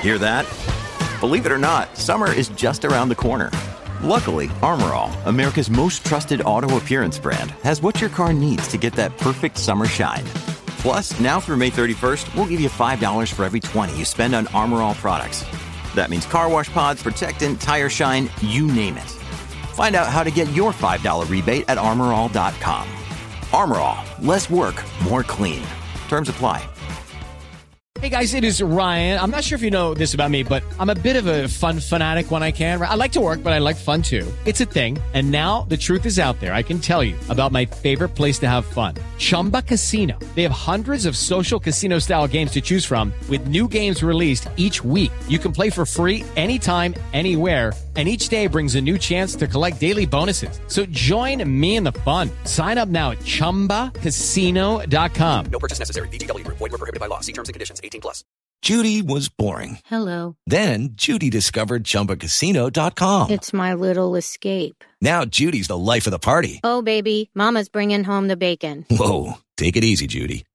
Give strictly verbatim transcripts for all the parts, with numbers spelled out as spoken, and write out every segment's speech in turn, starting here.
Hear that? Believe it or not, summer is just around the corner. Luckily, Armor All, America's most trusted auto appearance brand, has what your car needs to get that perfect summer shine. Plus, now through May thirty-first, we'll give you five dollars for every twenty you spend on Armor All products. That means car wash pods, protectant, tire shine, you name it. Find out how to get your five dollars rebate at armor all dot com. Armor All, less work, more clean. Terms apply. Hey guys, it is Ryan. I'm not sure if you know this about me, but I'm a bit of a fun fanatic when I can. I like to work, but I like fun too. It's a thing. And now the truth is out there. I can tell you about my favorite place to have fun. Chumba Casino. They have hundreds of social casino style games to choose from with new games released each week. You can play for free anytime, anywhere. And each day brings a new chance to collect daily bonuses. So join me in the fun. Sign up now at chumba casino dot com. No purchase necessary. V G W. Void where prohibited by law. See terms and conditions. eighteen plus. Judy was boring. Hello. Then Judy discovered chumba casino dot com. It's my little escape. Now Judy's the life of the party. Oh, baby, mama's bringing home the bacon. Whoa, take it easy, Judy.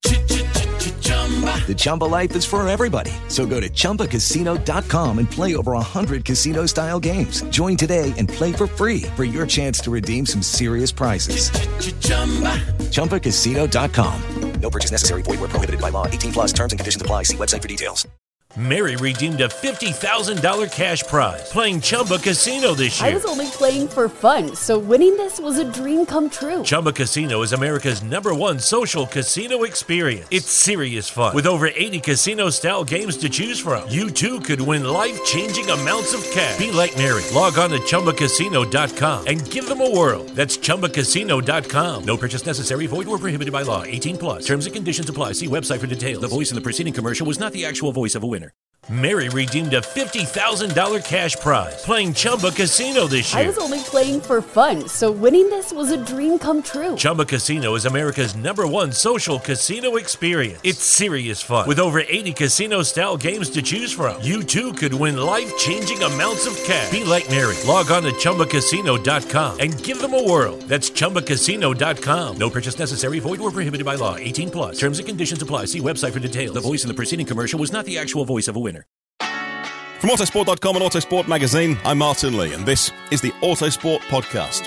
The Chumba life is for everybody. So go to chumba casino dot com and play over one hundred casino-style games. Join today and play for free for your chance to redeem some serious prizes. chumba casino dot com. No purchase necessary. Void where prohibited by law. eighteen plus terms and conditions apply. See website for details. Mary redeemed a fifty thousand dollars cash prize playing Chumba Casino this year. I was only playing for fun, so winning this was a dream come true. Chumba Casino is America's number one social casino experience. It's serious fun. With over eighty casino-style games to choose from, you too could win life-changing amounts of cash. Be like Mary. Log on to chumba casino dot com and give them a whirl. That's chumba casino dot com. No purchase necessary. Void where prohibited by law. eighteen plus. Terms and conditions apply. See website for details. The voice in the preceding commercial was not the actual voice of a winner. Mary redeemed a fifty thousand dollars cash prize playing Chumba Casino this year. I was only playing for fun, so winning this was a dream come true. Chumba Casino is America's number one social casino experience. It's serious fun. With over eighty casino-style games to choose from, you too could win life-changing amounts of cash. Be like Mary. Log on to chumba casino dot com and give them a whirl. That's chumba casino dot com. No purchase necessary. Void where prohibited by law. eighteen plus. Terms and conditions apply. See website for details. The voice in the preceding commercial was not the actual voice of a winner. From Autosport dot com and Autosport Magazine, I'm Martin Lee, and this is the Autosport Podcast.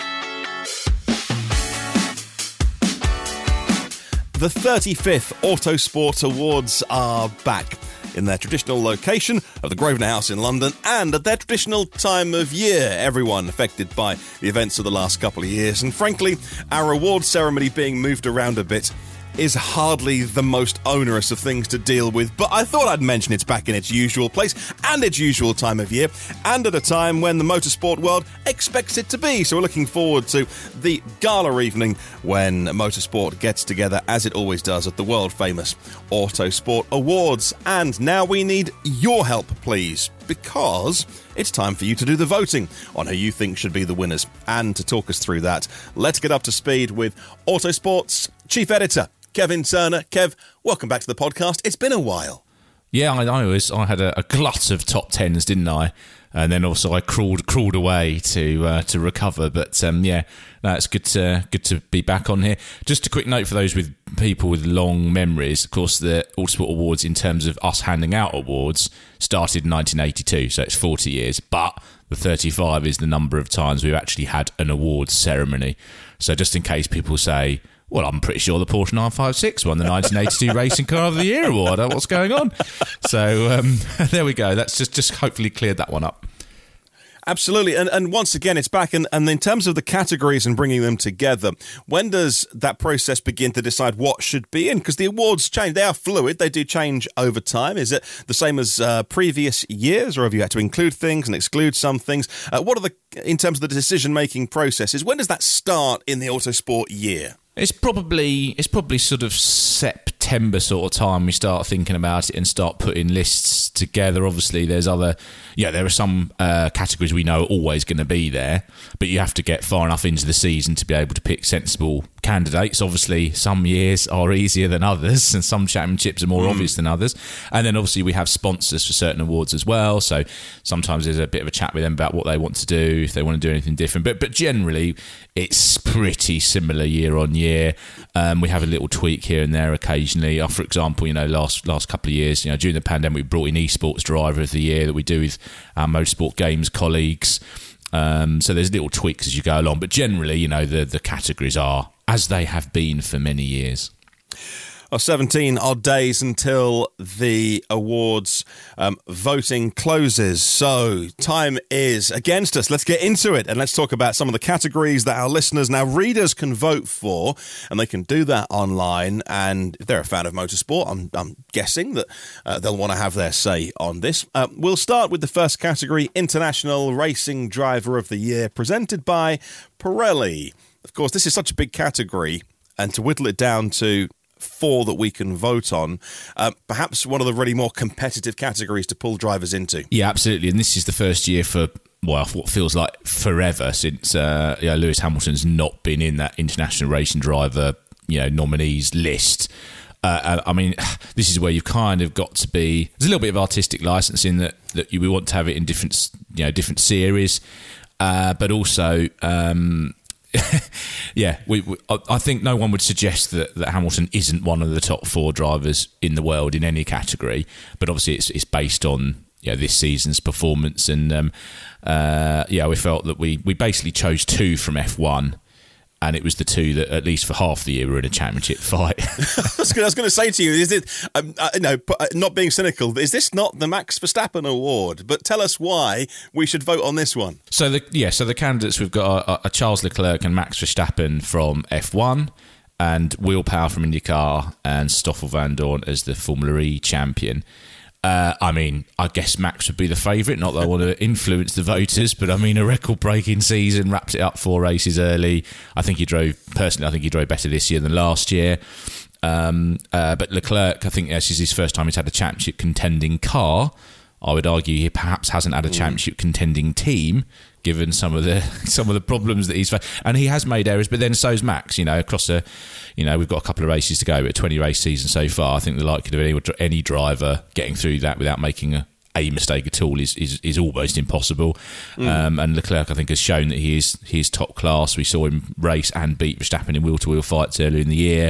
The thirty-fifth Autosport Awards are back in their traditional location of the Grosvenor House in London and at their traditional time of year, everyone affected by the events of the last couple of years. And frankly, our award ceremony being moved around a bit is hardly the most onerous of things to deal with, but I thought I'd mention it's back in its usual place and its usual time of year, and at a time when the motorsport world expects it to be. So we're looking forward to the gala evening when motorsport gets together, as it always does, at the world-famous Autosport Awards. And now we need your help, please, because it's time for you to do the voting on who you think should be the winners. And to talk us through that, let's get up to speed with Autosport's Chief Editor, Kevin Turner. Kev, welcome back to the podcast. It's been a while. Yeah, I know. I had a, a glut of top tens, didn't I? And then also I crawled crawled away to uh, to recover. But um, yeah, no, it's good to good to be back on here. Just a quick note for those with people with long memories. Of course, the Autosport Awards, in terms of us handing out awards, started in nineteen eighty-two, so it's forty years. But the thirty-five is the number of times we've actually had an awards ceremony. So just in case people say, well, I'm pretty sure the Porsche nine five six won the nineteen eighty-two Racing Car of the Year award. What's going on? So um, there we go. That's just, just hopefully cleared that one up. Absolutely. And and once again, it's back. And, and in terms of the categories and bringing them together, when does that process begin to decide what should be in? Because the awards change. They are fluid. They do change over time. Is it the same as uh, previous years, or have you had to include things and exclude some things? Uh, what are the, in terms of the decision-making processes, when does that start in the autosport year? It's probably it's probably sort of September sort of time we start thinking about it and start putting lists together. Obviously, there's other, yeah, there are some uh, categories we know are always going to be there, but you have to get far enough into the season to be able to pick sensible candidates. Obviously, some years are easier than others, and some championships are more mm. obvious than others. And then obviously we have sponsors for certain awards as well, so sometimes there's a bit of a chat with them about what they want to do, if they want to do anything different. But but generally, it's pretty similar year on year. Um, we have a little tweak here and there occasionally. occasionally. Uh, for example, you know, last last couple of years, you know, during the pandemic, we brought in Esports Driver of the Year that we do with our Motorsport Games colleagues. Um, so there's little tweaks as you go along, but generally, you know, the the categories are as they have been for many years. Well, seventeen odd days until the awards um, voting closes. So time is against us. Let's get into it and let's talk about some of the categories that our listeners, now readers, can vote for. And they can do that online. And if they're a fan of motorsport, I'm, I'm guessing that uh, they'll want to have their say on this. Uh, we'll start with the first category, International Racing Driver of the Year, presented by Pirelli. Of course, this is such a big category, and to whittle it down to four that we can vote on, uh, perhaps one of the really more competitive categories to pull drivers into. Yeah, absolutely. And this is the first year for, well, what feels like forever since uh, you know, Lewis Hamilton's not been in that international racing driver, you know, nominees list. Uh, I mean, this is where you've kind of got to be. There's a little bit of artistic licensing that that you, we want to have it in different, you know, different series, uh, but also. Um, yeah, we, we, I think no one would suggest that, that Hamilton isn't one of the top four drivers in the world in any category, but obviously it's it's based on you know, this season's performance, and um, uh, yeah, we felt that we, we basically chose two from F one. And it was the two that, at least for half the year, were in a championship fight. I was going to say to you, is it, um, uh, no, not being cynical, is this not the Max Verstappen award? But tell us why we should vote on this one. So, the, yeah, so the candidates, we've got are, are Charles Leclerc and Max Verstappen from F one, and Will Power from IndyCar, and Stoffel Vandoorne as the Formula E champion. Uh, I mean, I guess Max would be the favourite. Not that I want to influence the voters, but I mean, a record-breaking season, wrapped it up four races early. I think he drove, personally, I think he drove better this year than last year. Um, uh, but Leclerc, I think this is his first time he's had a championship contending car. I would argue he perhaps hasn't had a championship contending team, given some of the some of the problems that he's faced. And he has made errors, but then so's Max. You know, across a, you know, we've got a couple of races to go, but a twenty race season so far. I think the likelihood of any, any driver getting through that without making a, a mistake at all is is, is almost impossible. Mm. Um, and Leclerc, I think, has shown that he is he is top class. We saw him race and beat Verstappen in wheel to wheel fights earlier in the year.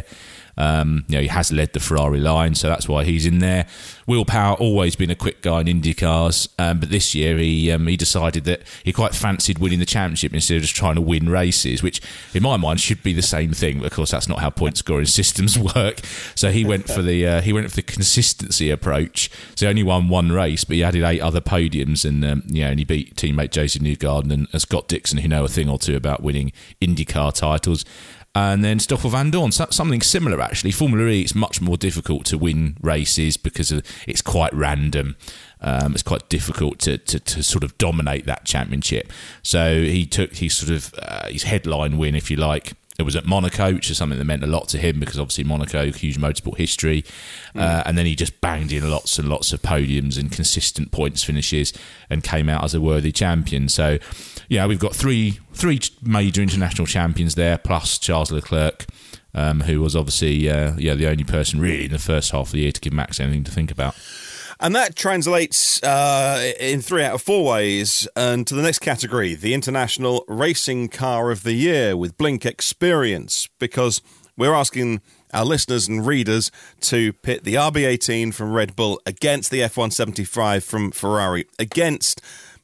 Um, you know, he has led the Ferrari line, so that's why he's in there. Will Power, always been a quick guy in Indy cars, um, but this year he um, he decided that he quite fancied winning the championship instead of just trying to win races, which in my mind should be the same thing, but of course that's not how point scoring systems work. So he went for the uh, he went for the consistency approach. So he only won one race, but he added eight other podiums, and um, yeah, and he beat teammate Joseph Newgarden and uh, Scott Dixon, who know a thing or two about winning IndyCar titles. And then Stoffel Vandoorne, something similar actually. Formula E, it's much more difficult to win races because of, it's quite random. Um, it's quite difficult to, to, to sort of dominate that championship. So he took his sort of uh, his headline win, if you like. It was at Monaco, which is something that meant a lot to him because obviously Monaco, huge motorsport history. Mm. Uh, and then he just banged in lots and lots of podiums and consistent points finishes and came out as a worthy champion. So, yeah, we've got three three major international champions there, plus Charles Leclerc, um, who was obviously uh, yeah the only person really in the first half of the year to give Max anything to think about. And that translates uh, in three out of four ways and to the next category, the International Racing Car of the Year with Blink Experience, because we're asking our listeners and readers to pit the R B eighteen from Red Bull against the F one seventy-five from Ferrari, against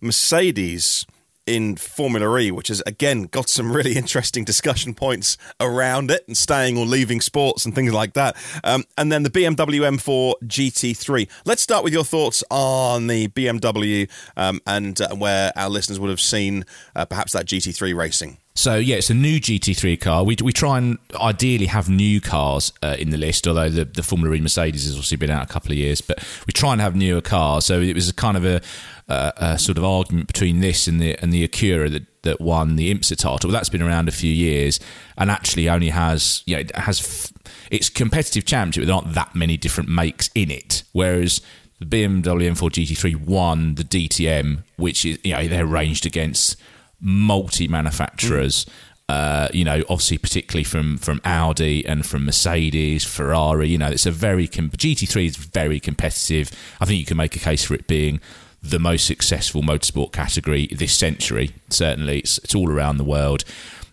Mercedes in Formula E, which has, again, got some really interesting discussion points around it and staying or leaving sports and things like that. Um, and then the B M W M four G T three. Let's start with your thoughts on the B M W um, and uh, where our listeners would have seen uh, perhaps that G T three racing. So, yeah, it's a new G T three car. We we try and ideally have new cars uh, in the list, although the, the Formula E Mercedes has obviously been out a couple of years, but we try and have newer cars. So it was a kind of a, uh, a sort of argument between this and the and the Acura that, that won the IMSA title. That's been around a few years and actually only has, you know, it has it's competitive championship, but there aren't that many different makes in it, whereas the B M W M four G T three won the D T M, which is, you know, they're ranged against multi-manufacturers, mm. uh, you know, obviously particularly from, from Audi and from Mercedes, Ferrari. You know, it's a very com- G T three is very competitive. I think you can make a case for it being the most successful motorsport category this century. Certainly, it's, it's all around the world.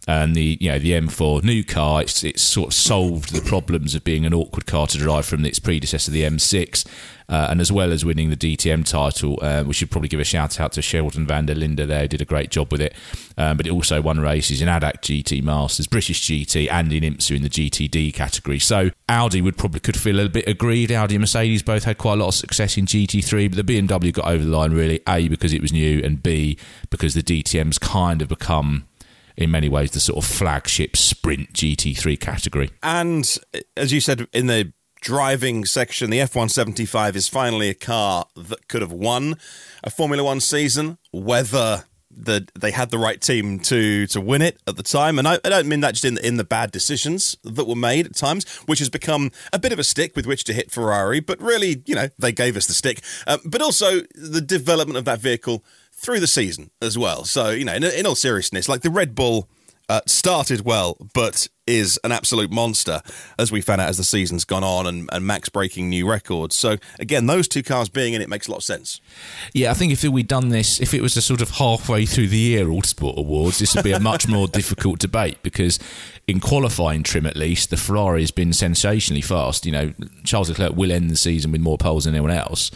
And the you know the M four new car, it's it's sort of solved the problems of being an awkward car to drive from its predecessor, the M six, uh, and as well as winning the D T M title, uh, we should probably give a shout out to Sheldon van der Linde there, who did a great job with it. Um, but it also won races in A D A C G T Masters, British G T, and in IMSA in the G T D category. So Audi would probably could feel a little bit aggrieved. Audi and Mercedes both had quite a lot of success in G T three, but the B M W got over the line really, A, because it was new, and B, because the D T M's kind of become, in many ways, the sort of flagship sprint G T three category. And as you said in the driving section, the F one seventy-five is finally a car that could have won a Formula One season, whether the, they had the right team to to win it at the time. And I, I don't mean that just in, in the bad decisions that were made at times, which has become a bit of a stick with which to hit Ferrari. But really, you know, they gave us the stick. Um, but also the development of that vehicle through the season as well. So, you know, in, in all seriousness, like the Red Bull uh, started well, but is an absolute monster, as we found out as the season's gone on, and, and Max breaking new records. So, again, those two cars being in it makes a lot of sense. Yeah, I think if we'd done this, if it was a sort of halfway through the year Autosport Awards, this would be a much more difficult debate, because in qualifying trim at least, the Ferrari has been sensationally fast. You know, Charles Leclerc will end the season with more poles than anyone else.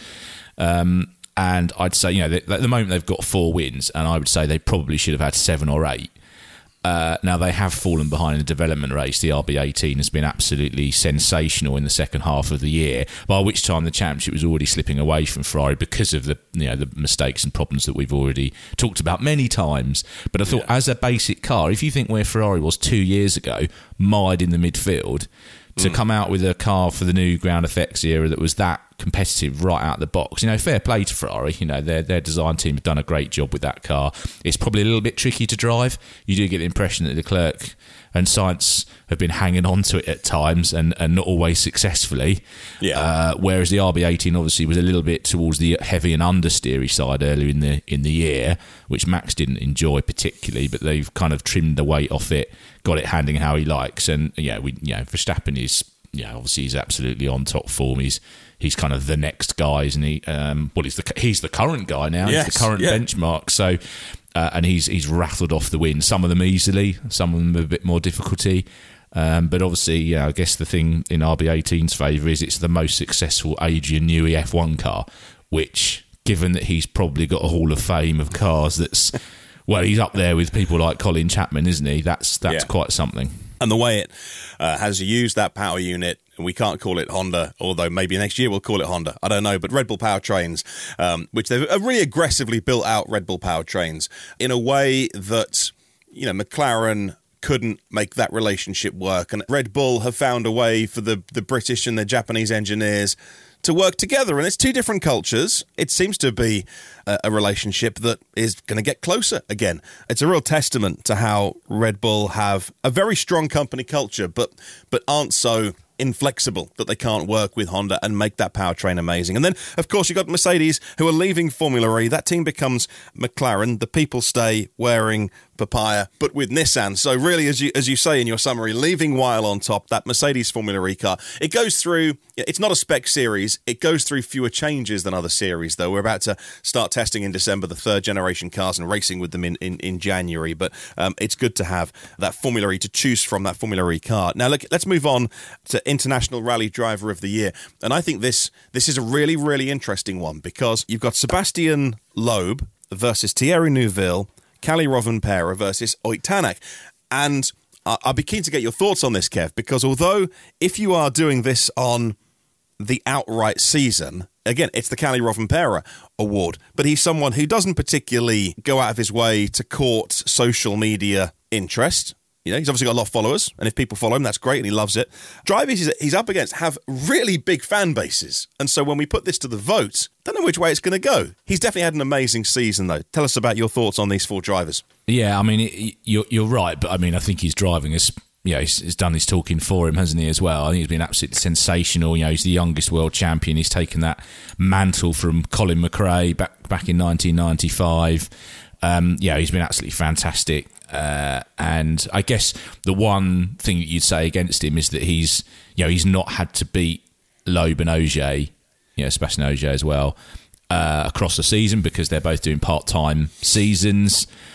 Um And I'd say, you know, at the moment they've got four wins, and I would say they probably should have had seven or eight. Uh, now, they have fallen behind in the development race. The R B eighteen has been absolutely sensational in the second half of the year, by which time the championship was already slipping away from Ferrari because of the you know the mistakes and problems that we've already talked about many times. But I thought, yeah, as a basic car, if you think where Ferrari was two years ago, mired in the midfield, to mm. come out with a car for the new ground effects era that was that competitive right out the box, you know, fair play to Ferrari. You know, their their design team have done a great job with that car. It's probably a little bit tricky to drive. You do get the impression that Leclerc and Sainz have been hanging on to it at times, and, and not always successfully. Yeah. Uh, whereas the R B eighteen obviously was a little bit towards the heavy and understeery side earlier in the in the year, which Max didn't enjoy particularly, but they've kind of trimmed the weight off it, got it handling how he likes, and yeah, we you know Verstappen is yeah obviously he's absolutely on top form. He's he's kind of the next guy, isn't he? Um, well, he's the he's the current guy now. Yes, he's the current yeah. benchmark. So. Uh, and he's he's rattled off the win. Some of them easily, some of them with a bit more difficulty. Um, but obviously, yeah, I guess the thing in R B eighteen's favour is it's the most successful Adrian Newey F one car, which, given that he's probably got a Hall of Fame of cars that's, well, he's up there with people like Colin Chapman, isn't he? That's, that's yeah. quite something. And the way it uh, has used that power unit, we can't call it Honda, although maybe next year we'll call it Honda. I don't know, but Red Bull powertrains, um, which they've really aggressively built out Red Bull powertrains in a way that, you know, McLaren couldn't make that relationship work. And Red Bull have found a way for the, the British and the Japanese engineers to work together. And it's two different cultures. It seems to be a, a relationship that is going to get closer again. It's a real testament to how Red Bull have a very strong company culture, but but aren't so inflexible that they can't work with Honda and make that powertrain amazing. And then, of course, you've got Mercedes, who are leaving Formula E. That team becomes McLaren. The people stay wearing papaya, but with Nissan. So really, as you as you say in your summary, leaving Weil on top, that Mercedes Formula E car, it goes through, it's not a spec series, it goes through fewer changes than other series, though. We're about to start testing in December the third generation cars and racing with them in, in, in January, but um, it's good to have that Formula E to choose from, that Formula E car. Now, look, let's move on to International Rally Driver of the Year. And I think this this is a really, really interesting one, because you've got Sebastian Loeb versus Thierry Neuville, Kalle Rovanperä versus Ott Tänak. And I'd be keen to get your thoughts on this, Kev, because although if you are doing this on the outright season, again, it's the Kalle Rovanperä award, but he's someone who doesn't particularly go out of his way to court social media interest. You know, he's obviously got a lot of followers, and if people follow him, that's great, and he loves it. Drivers he's up against have really big fan bases, and so when we put this to the vote, don't know which way it's going to go. He's definitely had an amazing season, though. Tell us about your thoughts on these four drivers. Yeah, I mean, it, you're, you're right, but I mean, I think his driving has, you know, he's, he's done his talking for him, hasn't he, as well? I think he's been absolutely sensational. You know, he's the youngest world champion. He's taken that mantle from Colin McRae back, back in nineteen ninety-five. Um, yeah, he's been absolutely fantastic. Uh, and I guess the one thing that you'd say against him is that he's, you know, he's not had to beat Loeb and Ogier, you know, Sebastian Ogier as well, uh, across the season, because they're both doing part-time seasons.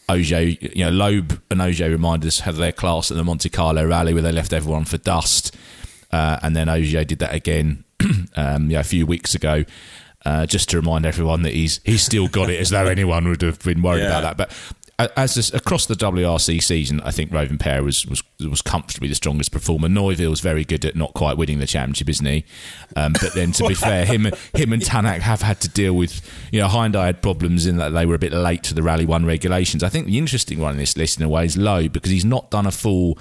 Ogier, you know, Loeb and Ogier remind us of their class at the Monte Carlo rally where they left everyone for dust. Uh, and then Ogier did that again um, yeah, a few weeks ago, uh, just to remind everyone that he's he's still got it, as though anyone would have been worried yeah. about that. But as this, across the W R C season, I think Rovanperä was, was was comfortably the strongest performer. Neuville's very good at not quite winning the championship, isn't he? Um, but then, to be fair, him him and Tanak have had to deal with, you know, Hyundai had problems in that they were a bit late to the Rally One regulations. I think the interesting one in this list, in a way, is Lowe, because he's not done a full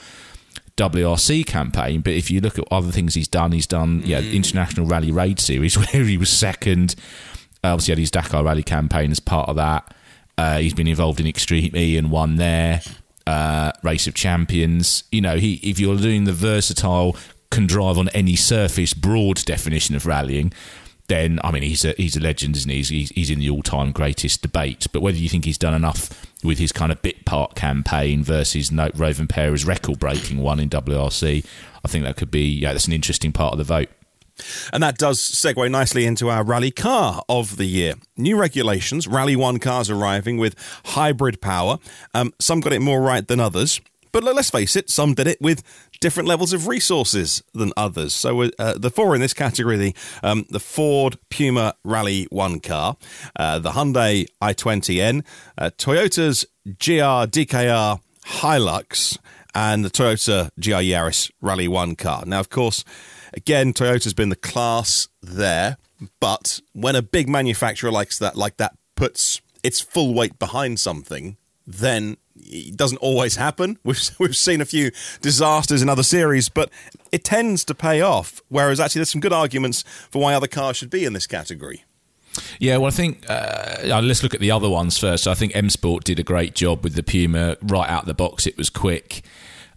W R C campaign, but if you look at other things he's done, he's done yeah, mm. International Rally Raid Series, where he was second. Obviously, he had his Dakar Rally campaign as part of that. Uh, he's been involved in Extreme E and won there. Uh, Race of Champions. You know, he if you're doing the versatile, can drive on any surface, broad definition of rallying, then I mean he's a he's a legend, isn't he? He's, he's in the all-time greatest debate. But whether you think he's done enough with his kind of bit part campaign versus no, Rovanperä's record-breaking one in W R C, I think that could be yeah, that's an interesting part of the vote. And that does segue nicely into our rally car of the year. New regulations, Rally One cars arriving with hybrid power. Um, some got it more right than others. But let's face it, some did it with different levels of resources than others. So uh, the four in this category, the, um, the Ford Puma Rally One car, uh, the Hyundai i twenty N, uh, Toyota's G R D K R Hilux, and the Toyota G R Yaris Rally One car. Now, of course, again, Toyota's been the class there, but when a big manufacturer likes that, like that puts its full weight behind something, then it doesn't always happen. We've we've seen a few disasters in other series, but it tends to pay off, whereas actually there's some good arguments for why other cars should be in this category. Yeah, well, I think uh, let's look at the other ones first. So I think M Sport did a great job with the Puma right out the box. It was quick,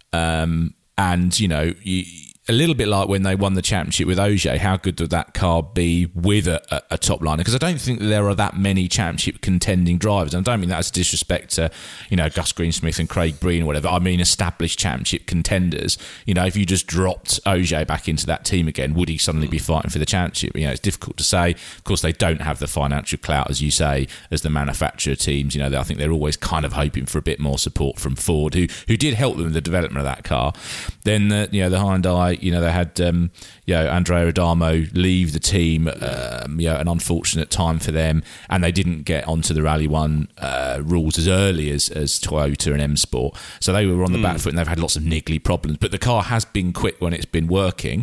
um, and you know, you, a little bit like when they won the championship with Ogier. How good would that car be with a, a, a top liner? Because I don't think that there are that many championship contending drivers. And I don't mean that as a disrespect to, you know, Gus Greensmith and Craig Breen or whatever. I mean established championship contenders. You know, if you just dropped Ogier back into that team again, would he suddenly be fighting for the championship? You know, it's difficult to say. Of course, they don't have the financial clout, as you say, as the manufacturer teams. You know, I think they're always kind of hoping for a bit more support from Ford, who who did help them in the development of that car. Then, the, you know, the Hyundai, you know, they had, um, you know, Andrea Adamo leave the team, um, you know, an unfortunate time for them, and they didn't get onto the Rally One uh, rules as early as, as Toyota and M Sport. So they were on the mm. back foot, and they've had lots of niggly problems. But the car has been quick when it's been working.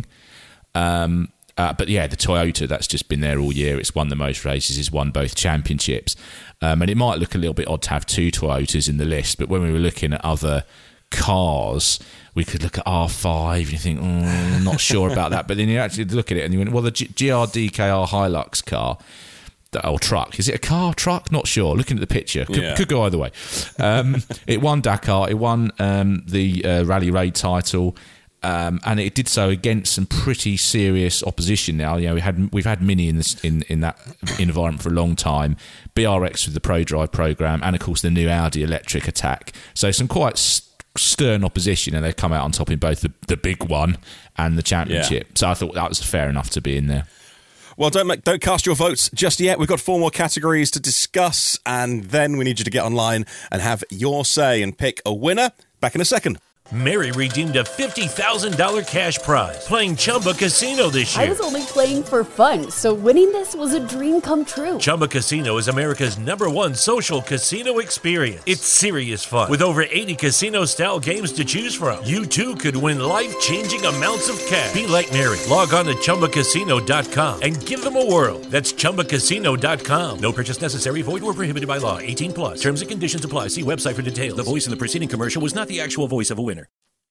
Um, uh, but yeah, the Toyota, that's just been there all year. It's won the most races, it's won both championships. Um, and it might look a little bit odd to have two Toyotas in the list, but when we were looking at other cars, we could look at R five and you think, oh, I'm not sure about that. But then you actually look at it and you went, well, the G R D K R Hilux car, or truck, is it a car, truck? Not sure. Looking at the picture, could, yeah. could go either way. Um, it won Dakar, it won um, the uh, Rally Raid title, um, and it did so against some pretty serious opposition. Now, you know, we had we've had Mini in this in, in that environment for a long time. B R X with the Pro Drive program, and of course the new Audi electric attack. So some quite st- stern opposition, and they've come out on top in both the, the big one and the championship. Yeah. So I thought that was fair enough to be in there. Well, don't make, don't cast your votes just yet. We've got four more categories to discuss, and then we need you to get online and have your say and pick a winner. Back in a second. Mary redeemed a fifty thousand dollars cash prize playing Chumba Casino this year. I was only playing for fun, so winning this was a dream come true. Chumba Casino is America's number one social casino experience. It's serious fun. With over eighty casino-style games to choose from, you too could win life-changing amounts of cash. Be like Mary. Log on to Chumba Casino dot com and give them a whirl. That's Chumba Casino dot com. No purchase necessary. Void or prohibited by law. eighteen plus. Terms and conditions apply. See website for details. The voice in the preceding commercial was not the actual voice of a winner.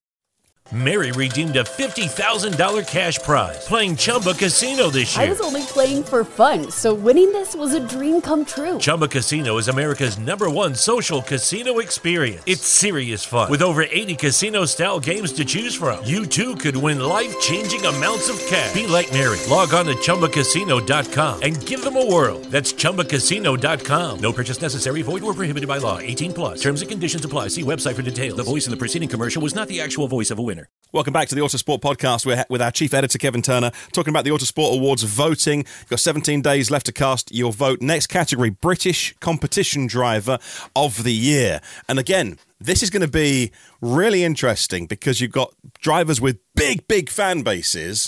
Mary redeemed a fifty thousand dollars cash prize playing Chumba Casino this year. I was only playing for fun, so winning this was a dream come true. Chumba Casino is America's number one social casino experience. It's serious fun. With over eighty casino-style games to choose from, you too could win life-changing amounts of cash. Be like Mary. Log on to Chumba Casino dot com and give them a whirl. That's Chumba Casino dot com. No purchase necessary. Void or prohibited by law. eighteen plus. Terms and conditions apply. See website for details. The voice in the preceding commercial was not the actual voice of a winner. winner. Welcome back to the Autosport Podcast. We're with our chief editor, Kevin Turner, talking about the Autosport Awards voting. You've got seventeen days left to cast your vote. Next category, British Competition Driver of the Year. And again, this is going to be really interesting because you've got drivers with big, big fan bases.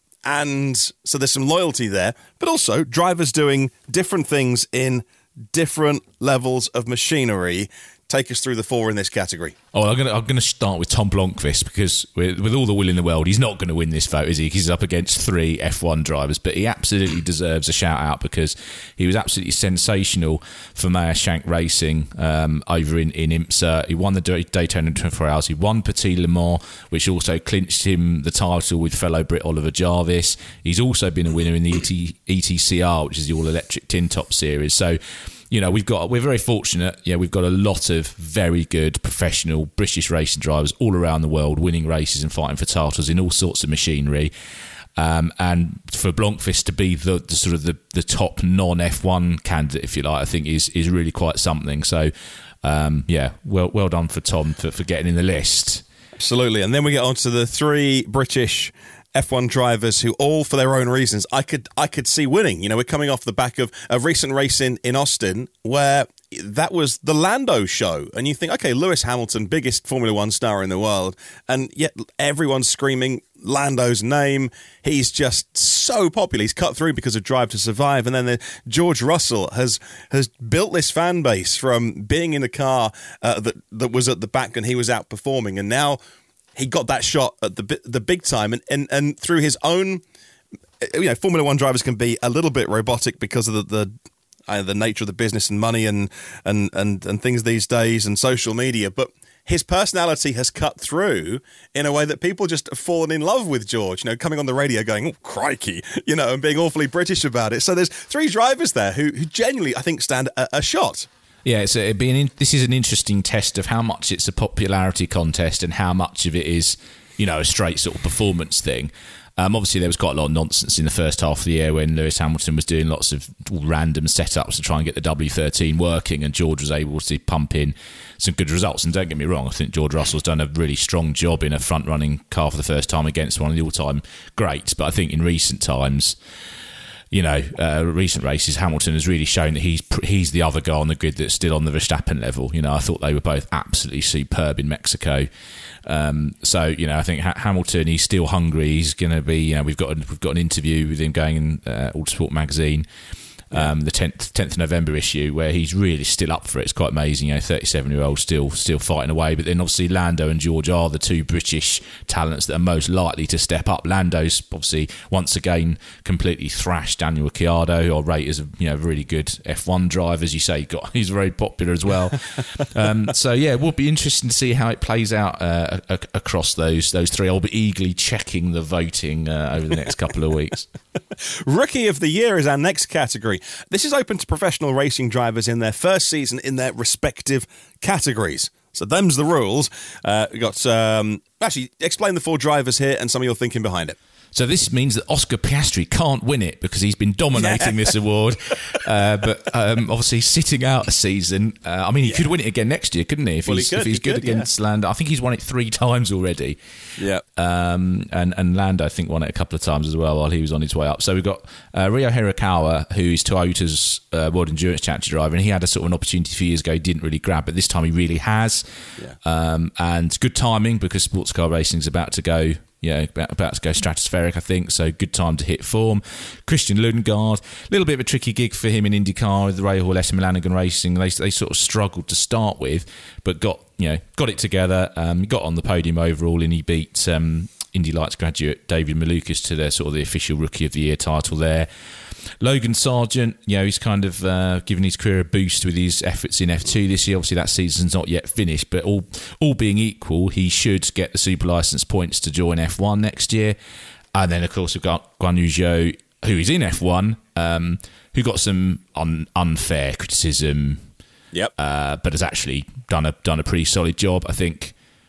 And so there's some loyalty there, but also drivers doing different things in different levels of machinery. Take us through the four in this category. Oh, I'm going to I'm going to start with Tom Blomqvist because with, with all the will in the world, he's not going to win this vote, is he? He's up against three F one drivers, but he absolutely deserves a shout out because he was absolutely sensational for Meyer Shank Racing um, over in, in IMSA. He won the Daytona twenty-four hours. He won Petit Le Mans, which also clinched him the title with fellow Brit Oliver Jarvis. He's also been a winner in the E T C R, which is the all-electric Tin Top series. So, you know, we've got we're very fortunate. Yeah, we've got a lot of very good professional British racing drivers all around the world winning races and fighting for titles in all sorts of machinery. Um, and for Blomqvist to be the, the sort of the, the top non F one candidate, if you like, I think is is really quite something. So, um, yeah, well well done for Tom for, for getting in the list. Absolutely. And then we get on to the three British F one drivers who all, for their own reasons, I could I could see winning. You know, we're coming off the back of a recent race in, in Austin where that was the Lando show. And you think, okay, Lewis Hamilton, biggest Formula One star in the world, and yet everyone's screaming Lando's name. He's just so popular. He's cut through because of Drive to Survive. And then the, George Russell has has built this fan base from being in a car uh, that, that was at the back and he was outperforming. And now he got that shot at the the big time, and, and, and through his own, you know, Formula One drivers can be a little bit robotic because of the the, uh, the nature of the business and money and, and and and things these days and social media. But his personality has cut through in a way that people just have fallen in love with George. You know, coming on the radio going, "Oh crikey," you know, and being awfully British about it. So there's three drivers there who who genuinely, I think, stand a, a shot. Yeah, it's a, it'd be an in, this is an interesting test of how much it's a popularity contest and how much of it is, you know, a straight sort of performance thing. Um, obviously, there was quite a lot of nonsense in the first half of the year when Lewis Hamilton was doing lots of random setups to try and get the W thirteen working, and George was able to pump in some good results. And don't get me wrong, I think George Russell's done a really strong job in a front-running car for the first time against one of the all-time greats. But I think in recent times, you know, uh, recent races, Hamilton has really shown that he's he's the other guy on the grid that's still on the Verstappen level. You know, I thought they were both absolutely superb in Mexico. Um, so, you know, I think ha- Hamilton, he's still hungry. He's going to be, you know, we've got a, we've got an interview with him going in uh, Autosport magazine. Um, the tenth, tenth of November issue, where he's really still up for it. It's quite amazing, you know, thirty-seven-year-old still still fighting away. But then obviously Lando and George are the two British talents that are most likely to step up. Lando's obviously once again completely thrashed Daniel Ricciardo, who I rate as a you know really good F one driver, as you say. He got he's very popular as well. um, so yeah, it will be interesting to see how it plays out uh, a- across those those three. I'll be eagerly checking the voting uh, over the next couple of weeks. Rookie of the Year is our next category. This is open to professional racing drivers in their first season in their respective categories. So them's the rules. Uh, we got um, actually explain the four drivers here and some of your thinking behind it. So this means that Oscar Piastri can't win it because he's been dominating yeah. this award. Uh, but um, obviously sitting out a season, uh, I mean, he yeah. could win it again next year, couldn't he? If well, he's, he could, if he's he good could, against yeah. Lando. I think he's won it three times already. Yeah. Um, and, and Lando, I think, won it a couple of times as well while he was on his way up. So we've got uh, Ryo Hirakawa, who is Toyota's uh, World Endurance Championship driver, and he had a sort of an opportunity a few years ago he didn't really grab, but this time he really has. Yeah. Um, and good timing because sports car racing is about to go Yeah, about, about to go stratospheric, I think, so good time to hit form. Christian Lundgaard, a little bit of a tricky gig for him in IndyCar with the Rahal Essim Lanigan Racing. They, they sort of struggled to start with, but got you know got it together. Um, got on the podium overall, and he beat um, Indy Lights graduate David Malukas to their sort of the official Rookie of the Year title there. Logan Sargent, you know, he's kind of uh, given his career a boost with his efforts in F two this year. Obviously, that season's not yet finished, but all all being equal, he should get the super license points to join F one next year. And then, of course, we've got Guan Yu Zhou, who is in F one, um, who got some un- unfair criticism, yep, uh, but has actually done a done a pretty solid job. I think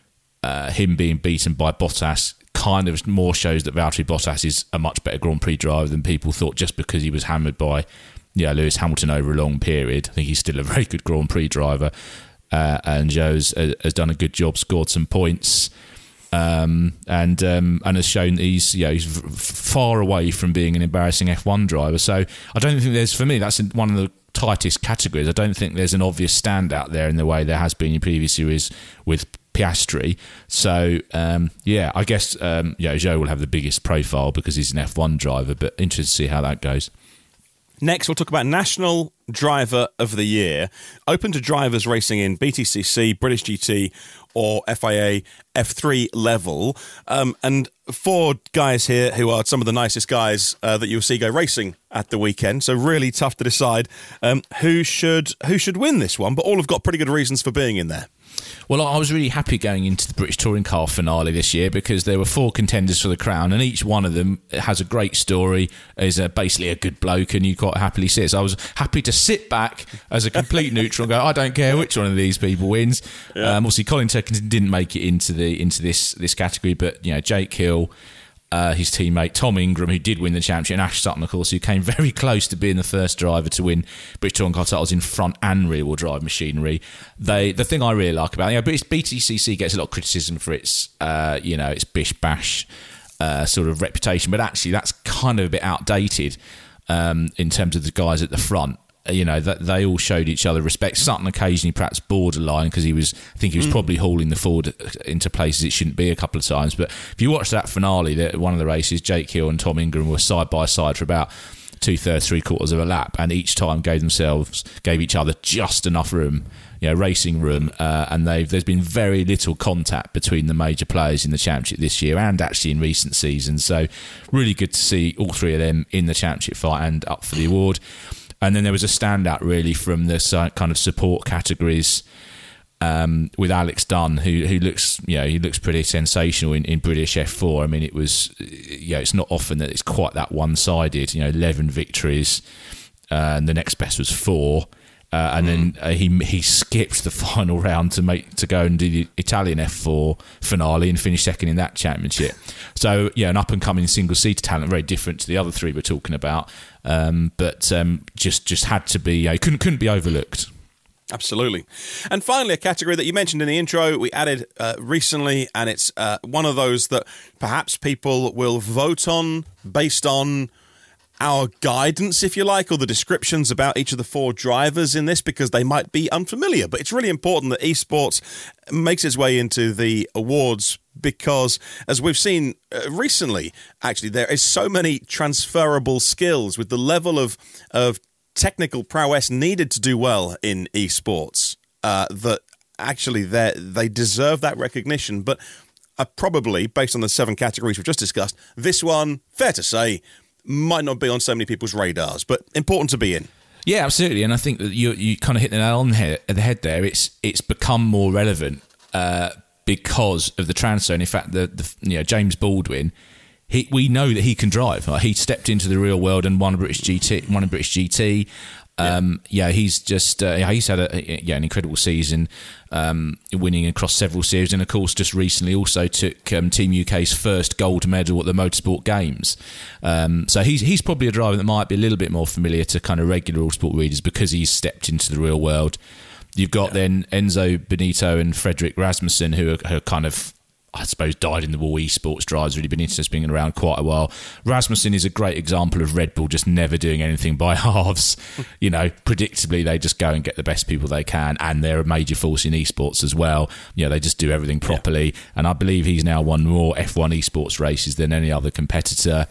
uh, him being beaten by Bottas kind of more shows that Valtteri Bottas is a much better Grand Prix driver than people thought, just because he was hammered by yeah, Lewis Hamilton over a long period. I think he's still a very good Grand Prix driver, uh, and Zhou's uh, has done a good job, scored some points. Um, and um, and has shown that he's, you know, he's v- far away from being an embarrassing F one driver. So I don't think there's, for me, that's one of the tightest categories. I don't think there's an obvious standout there in the way there has been in previous series with Piastri. So um, yeah, I guess um, yeah, Zhou will have the biggest profile because he's an F one driver. But interested to see how that goes. Next, we'll talk about National Driver of the Year. Open to drivers racing in B T C C, British G T or F I A F three level. Um, and four guys here who are some of the nicest guys uh, that you'll see go racing at the weekend. So really tough to decide um, who should who should win this one. But all have got pretty good reasons for being in there. Well, I was really happy going into the British Touring Car finale this year because there were four contenders for the crown, and each one of them has a great story, is a, basically a good bloke, and you quite happily see it. So I was happy to sit back as a complete neutral and go, I don't care which one of these people wins. Yeah. Um, obviously, Colin Turkington didn't make it into the into this this category, but you know, Jake Hill, Uh, his teammate Tom Ingram, who did win the championship, and Ash Sutton, of course, who came very close to being the first driver to win British Touring Car titles in front and rear-wheel drive machinery. They, the thing I really like about it, you know, British B T C C gets a lot of criticism for its, uh, you know, its bish bash uh, sort of reputation, but actually that's kind of a bit outdated um, in terms of the guys at the front. You know, that they all showed each other respect. Sutton occasionally perhaps borderline because he was, I think he was mm. probably hauling the Ford into places it shouldn't be a couple of times. But if you watch that finale, that one of the races, Jake Hill and Tom Ingram were side by side for about two thirds, three quarters of a lap, and each time gave themselves, gave each other just enough room, you know, racing room. Uh, and they've there's been very little contact between the major players in the championship this year, and actually in recent seasons. So really good to see all three of them in the championship fight and up for the award. And then there was a standout really from the kind of support categories um, with Alex Dunn, who who looks, you know, he looks pretty sensational in, in British F four. I mean, it was, you know, it's not often that it's quite that one-sided. You know, eleven victories, uh, and the next best was four. Uh, and mm. then uh, he he skipped the final round to make to go and do the Italian F four finale and finish second in that championship. So yeah, an up and coming single seater talent, very different to the other three we're talking about. Um, but um, just just had to be, uh, couldn't couldn't be overlooked. Absolutely. And finally, a category that you mentioned in the intro, we added uh, recently, and it's uh, one of those that perhaps people will vote on based on our guidance, if you like, or the descriptions about each of the four drivers in this, because they might be unfamiliar. But it's really important that esports makes its way into the awards, because as we've seen uh, recently, actually, there is so many transferable skills with the level of of technical prowess needed to do well in esports uh, that actually they they deserve that recognition. But uh, probably, based on the seven categories we've just discussed, this one, fair to say, might not be on so many people's radars, but important to be in. Yeah, absolutely. And I think that you you kind of hit the nail on the head, the head there. It's it's become more relevant uh, because of the transfer. And in fact, the, the you know James Baldwin, he we know that he can drive. Like, he stepped into the real world and won a British G T, won a British G T. Um, yeah. yeah, he's just uh, he's had a yeah an incredible season, um, winning across several series, and of course just recently also took um, Team U K's first gold medal at the Motorsport Games. Um, so he's he's probably a driver that might be a little bit more familiar to kind of regular all sport readers because he's stepped into the real world. You've got yeah. then Enzo Benito and Frederick Rasmussen, who are, who are kind of, I suppose, died in the wool esports drives. Really, Benito's been around quite a while. Rasmussen is a great example of Red Bull just never doing anything by halves. You know, predictably, they just go and get the best people they can, and they're a major force in esports as well. You know, they just do everything properly. Yeah. And I believe he's now won more F one esports races than any other competitor.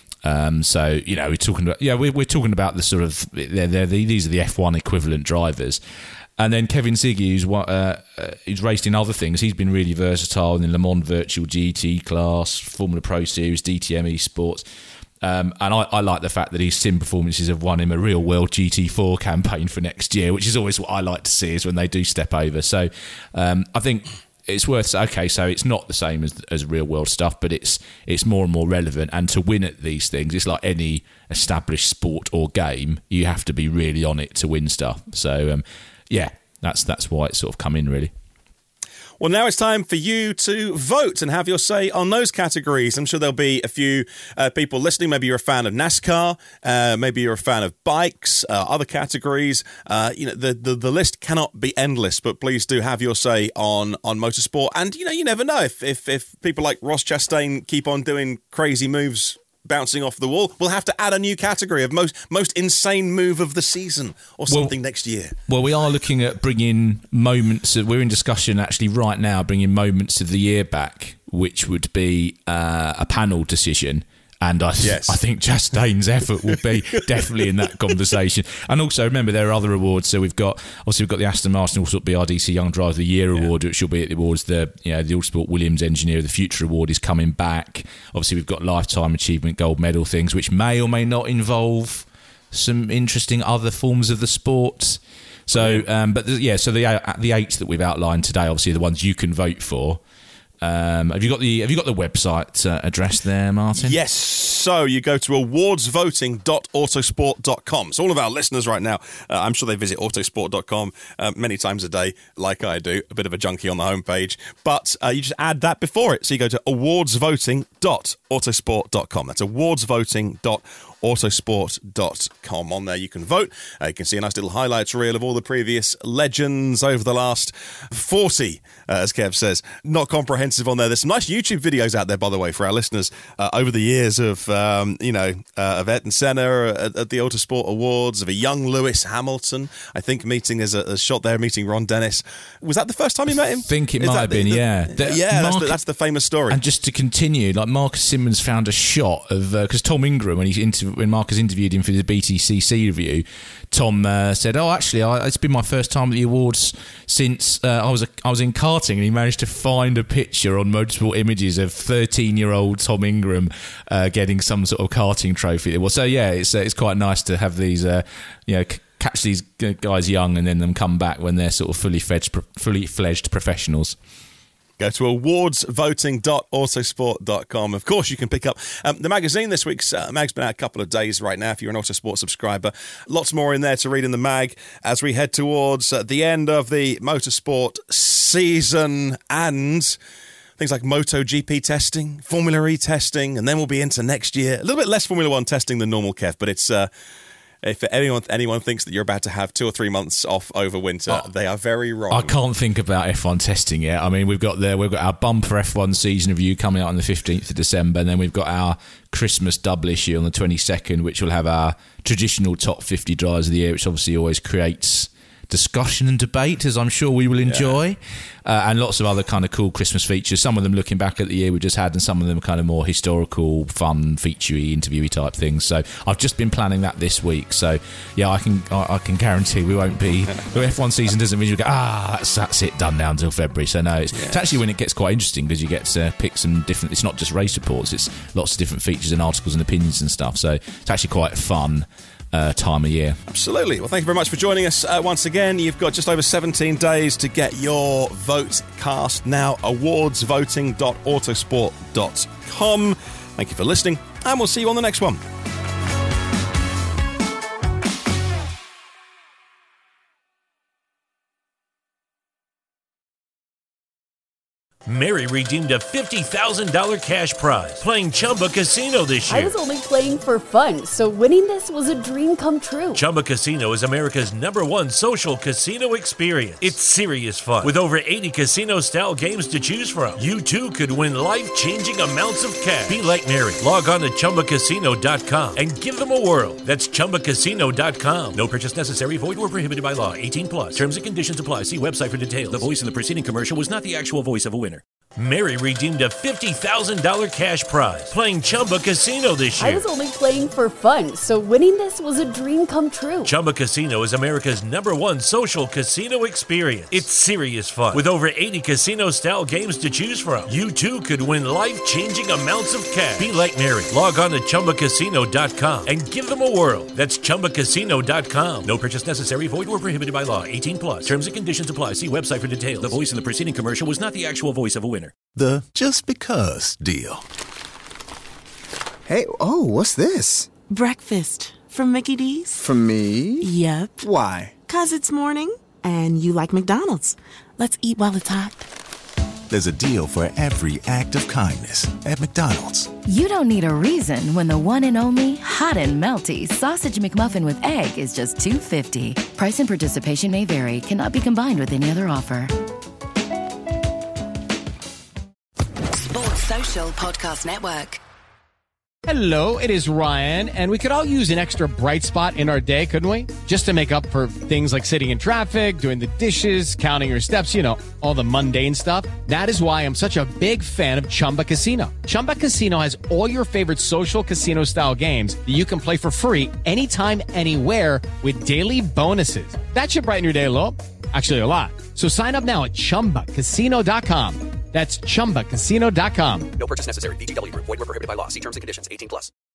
Um, so, you know, we're talking about, yeah, we're, we're talking about the sort of, they're, they're the, these are the F one equivalent drivers. And then Kevin Ziggy, who's, uh, uh, who's raced in other things. He's been really versatile in the Le Mans Virtual G T class, Formula Pro Series, D T M Esports. Um, and I, I like the fact that his sim performances have won him a real world G T four campaign for next year, which is always what I like to see, is when they do step over. So um, I think it's worth saying, okay, so it's not the same as, as real world stuff, but it's it's more and more relevant. And to win at these things, it's like any established sport or game, you have to be really on it to win stuff. So, um, yeah, that's that's why it's sort of come in, really. Well, now it's time for you to vote and have your say on those categories. I'm sure there'll be a few uh, people listening. Maybe you're a fan of NASCAR. Uh, maybe you're a fan of bikes, uh, other categories. Uh, you know, the, the the list cannot be endless, but please do have your say on on motorsport. And, you know, you never know if, if, if people like Ross Chastain keep on doing crazy moves bouncing off the wall, we'll have to add a new category of most most insane move of the season or something well, next year. Well, we are looking at bringing moments, of, we're in discussion actually right now, bringing moments of the year back, which would be uh, a panel decision. And I, th- yes. I think Chastain's effort will be definitely in that conversation. And also, remember, there are other awards. So we've got, obviously, we've got the Aston Martin also B R D C Young Driver of the Year yeah. award, which will be at the awards. The you know, the Autosport Williams Engineer of the Future award is coming back. Obviously, we've got Lifetime Achievement Gold Medal things, which may or may not involve some interesting other forms of the sport. So, um, but the, yeah, so the uh, the eight that we've outlined today, obviously, are the ones you can vote for. Um, have you got the Have you got the website uh, address there, Martin? Yes. So you go to awards voting dot autosport dot com. So all of our listeners right now, uh, I'm sure they visit autosport dot com uh, many times a day, like I do. A bit of a junkie on the homepage, but uh, you just add that before it. So you go to awards voting dot autosport dot com. That's awards voting dot autosport dot com. On there you can vote. Uh, you can see a nice little highlights reel of all the previous legends over the last forty, uh, as Kev says. Not comprehensive on there. There's some nice YouTube videos out there, by the way, for our listeners uh, over the years of, um, you know, uh, of Ayrton Senna at, at the Autosport Awards, of a young Lewis Hamilton, I think, meeting as a, a shot there, meeting Ron Dennis. Was that the first time you met him? I think it Is might have been, the, yeah. The, yeah, Mark, that's, the, that's the famous story. And just to continue, like Marcus Simmons found a shot of, because uh, Tom Ingram, when he inter- when Marcus interviewed him for the B T C C review, Tom uh, said, "Oh, actually, I, it's been my first time at the awards since uh, I was a, I was in karting," and he managed to find a picture on Motorsport Images of thirteen-year-old Tom Ingram uh, getting some sort of karting trophy. Well, so yeah, it's uh, it's quite nice to have these, uh, you know, c- catch these guys young and then them come back when they're sort of fully fledged, fully fledged professionals. Go to awards voting dot autosport dot com. Of course, you can pick up um, the magazine. This week's uh, mag's been out a couple of days right now if you're an Autosport subscriber. Lots more in there to read in the mag as we head towards uh, the end of the motorsport season and things like MotoGP testing, Formula E testing, and then we'll be into next year. A little bit less Formula One testing than normal, Kev, but it's... Uh, If anyone anyone thinks that you're about to have two or three months off over winter, oh, they are very wrong. I can't think about F one testing yet. I mean, we've got the, we've got our bumper F one season review coming out on the fifteenth of December, and then we've got our Christmas double issue on the twenty-second, which will have our traditional top fifty drivers of the year, which obviously always creates discussion and debate, as I'm sure we will enjoy, yeah. uh, and lots of other kind of cool Christmas features, some of them looking back at the year we just had, and some of them kind of more historical, fun, featurey, interviewee type things. So I've just been planning that this week, so yeah, I can I, I can guarantee we won't be the F one season doesn't mean you go, ah that's, that's it, done now until February. So no, it's, yes. it's actually when it gets quite interesting, because you get to pick some different, it's not just race reports, it's lots of different features and articles and opinions and stuff, so it's actually quite fun Uh, time of year. Absolutely. Well, thank you very much for joining us uh, once again. You've got just over seventeen days to get your vote cast now. awards voting dot autosport dot com. Thank you for listening, and we'll see you on the next one. Mary redeemed a fifty thousand dollars cash prize playing Chumba Casino this year. I was only playing for fun, so winning this was a dream come true. Chumba Casino is America's number one social casino experience. It's serious fun. With over eighty casino-style games to choose from, you too could win life-changing amounts of cash. Be like Mary. Log on to chumba casino dot com and give them a whirl. That's chumba casino dot com. No purchase necessary. Void or prohibited by law. eighteen plus. Terms and conditions apply. See website for details. The voice in the preceding commercial was not the actual voice of a winner. Mary redeemed a fifty thousand dollars cash prize playing Chumba Casino this year. I was only playing for fun, so winning this was a dream come true. Chumba Casino is America's number one social casino experience. It's serious fun. With over eighty casino-style games to choose from, you too could win life-changing amounts of cash. Be like Mary. Log on to chumba casino dot com and give them a whirl. That's chumba casino dot com. No purchase necessary. Void or prohibited by law. eighteen plus. Terms and conditions apply. See website for details. The voice in the preceding commercial was not the actual voice of a winner. The just because deal. Hey, oh, what's this? Breakfast from Mickey D's. From me? Yep. Why? 'Cause it's morning and you like McDonald's. Let's eat while it's hot. There's a deal for every act of kindness at McDonald's. You don't need a reason when the one and only hot and melty Sausage McMuffin with egg is just two fifty. Price and participation may vary. Cannot be combined with any other offer. Sports Social Podcast Network. Hello, it is Ryan, and we could all use an extra bright spot in our day, couldn't we? Just to make up for things like sitting in traffic, doing the dishes, counting your steps, you know, all the mundane stuff. That is why I'm such a big fan of Chumba Casino. Chumba Casino has all your favorite social casino-style games that you can play for free anytime, anywhere with daily bonuses. That should brighten your day a little. Actually, a lot. So sign up now at chumba casino dot com. That's chumba casino dot com. No purchase necessary. V G W Group. Void where prohibited by law. See terms and conditions. eighteen plus.